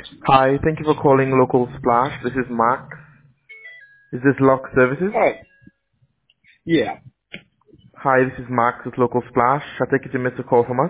Hi, thank you for calling Local Splash. This is Mark. Is this Lock Services? Oh, yeah. Hi, this is Mark with Local Splash. I take it you missed a call from us.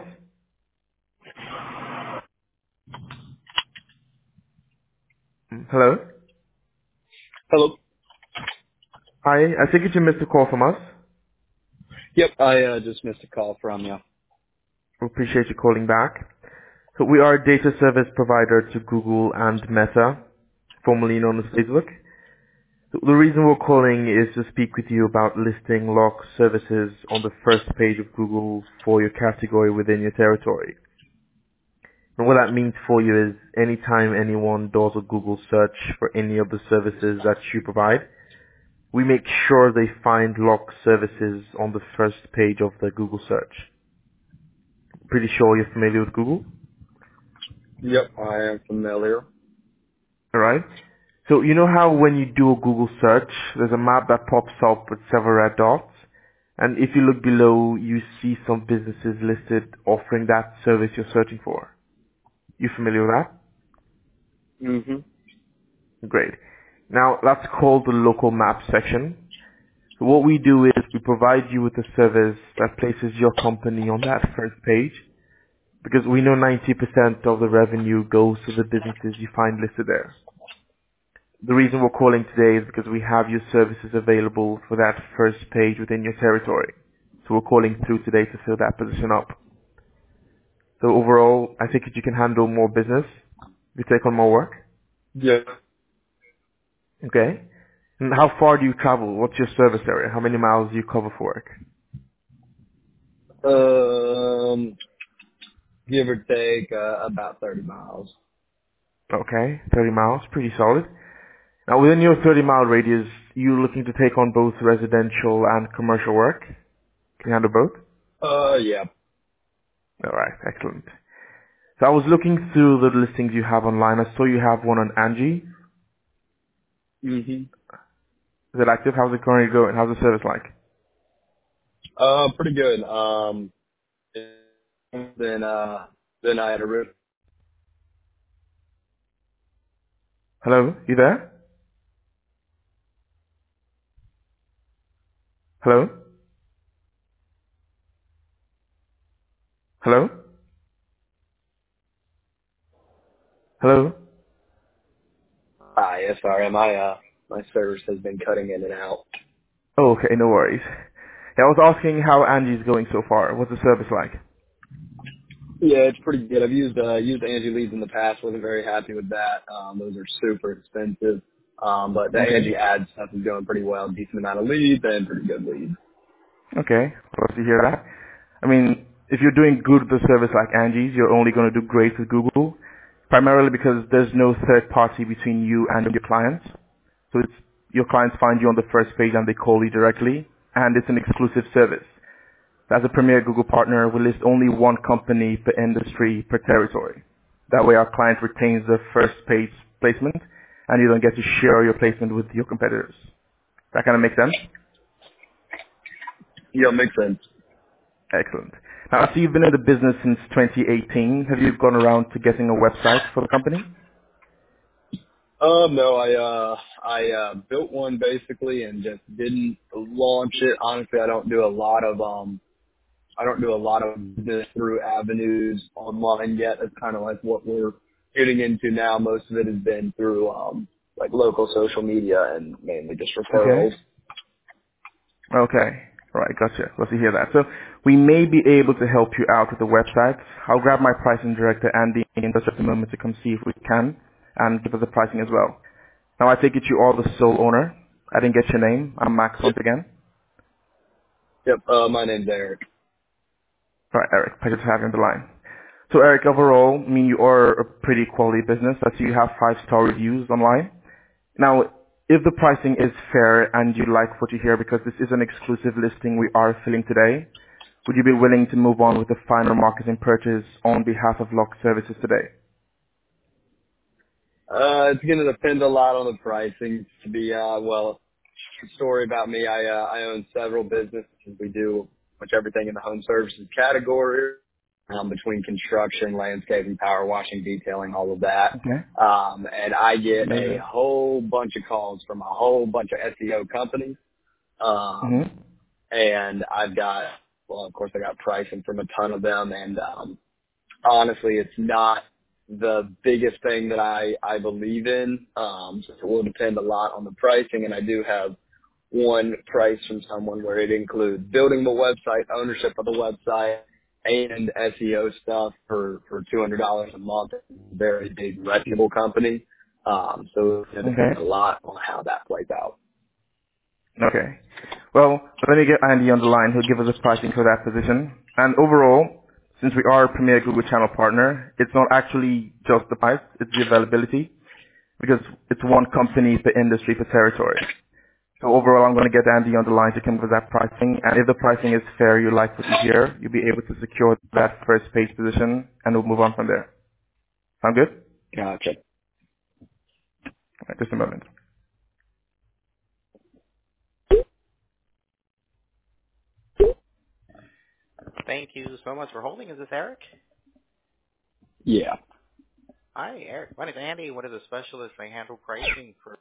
Hello? Hello. Hi, I take it you missed a call from us. Yep, I just missed a call from you. We appreciate you calling back. So we are a data service provider to Google and Meta, formerly known as Facebook. So the reason we're calling is to speak with you about listing Lock services on the first page of Google for your category within your territory. And what that means for you is anytime anyone does a Google search for any of the services that you provide, we make sure they find Lock services on the first page of the Google search. Pretty sure you're familiar with Google, Yep, I am familiar. alright? So you know how when you do a Google search, there's a map that pops up with several red dots? And if you look below, you see some businesses listed offering that service you're searching for. You familiar with that? Mm-hmm. Great. Now that's called the local map section. So what we do is we provide you with a service that places your company on that first page because we know 90% of the revenue goes to the businesses you find listed there. The reason we're calling today is because we have your services available for that first page within your territory. So we're calling through today to fill that position up. So overall, I think that you can handle more business. You take on more work. Yeah. Okay. And how far do you travel? What's your service area? How many miles do you cover for work? Give or take about 30 miles. Okay, 30 miles, pretty solid. Now, within your 30-mile radius, you looking to take on both residential and commercial work? Can you handle both? Yeah. All right, excellent. So I was looking through the listings you have online. I saw you have one on Angie. Mm-hmm. Is it active? How's it currently going? How's the service like? Pretty good. Then, then I had a rip. Hello? You there? Hello? Hello? Hello? Yeah, sorry, my service has been cutting in and out. Oh, okay, no worries. Yeah, I was asking how Angie's going so far. What's the service like? Yeah, it's pretty good. I've used Angie Leads in the past. Wasn't very happy with that. Those are super expensive. But the Okay. Angie ad stuff is going pretty well. Decent amount of leads and pretty good leads. Okay, love to hear that. I mean, if you're doing good with a service like Angie's, you're only going to do great with Google, primarily because there's no third party between you and your clients. So it's your clients find you on the first page and they call you directly, and it's an exclusive service. As a premier Google partner, we list only one company per industry per territory. That way our client retains the first page placement, and you don't get to share your placement with your competitors. That kind of makes sense? Yeah, makes sense. Excellent. Now, I see you've been in the business since 2018. Have you gone around to getting a website for the company? No, I built one basically and just didn't launch it. Honestly, I don't do a lot of business through avenues online yet. That's kind of like what we're getting into now. Most of it has been through like local social media and mainly just Okay. referrals. Okay. All right. Gotcha. Let's hear that. So we may be able to help you out with the website. I'll grab my pricing director, Andy, in just a moment to come see if we can and give us the pricing as well. Now, I take it you are the sole owner. I didn't get your name. I'm Max Yep. once again. Yep. My name's Eric. All right, Eric. Pleasure to have you on the line. So, Eric, overall, I mean, you are a pretty quality business. I see you have 5-star reviews online. Now, if the pricing is fair and you like what you hear because this is an exclusive listing we are filling today, would you be willing to move on with the final marketing purchase on behalf of Lock Services today? It's going to depend a lot on the pricing. To be story about me. I own several businesses. We do much everything in the home services category. between construction, landscaping, power washing, detailing, all of that. Okay. And I get a Amazing. whole bunch of calls from a whole bunch of SEO companies. Mm-hmm. And of course I got pricing from a ton of them. And, honestly, it's not the biggest thing that I believe in. So it will depend a lot on the pricing. And I do have one price from someone where it includes building the website, ownership of the website, and SEO stuff for $200 a month. Very big, reputable company. So it depends Okay. a lot on how that plays out. Okay. Well, let me get Andy on the line. He'll give us a pricing for that position. And overall, since we are a premier Google channel partner, it's not actually just the price, it's the availability, because it's one company per industry per territory. So overall, I'm going to get Andy on the line to come with that pricing. And if the pricing is fair, you like what you hear, you'll be able to secure that first page position, and we'll move on from there. Sound good? Gotcha. All right, just a moment. Thank you so much for holding. Is this Eric? Yeah. Hi, Eric. My name is Andy. One of the specialists. I handle pricing for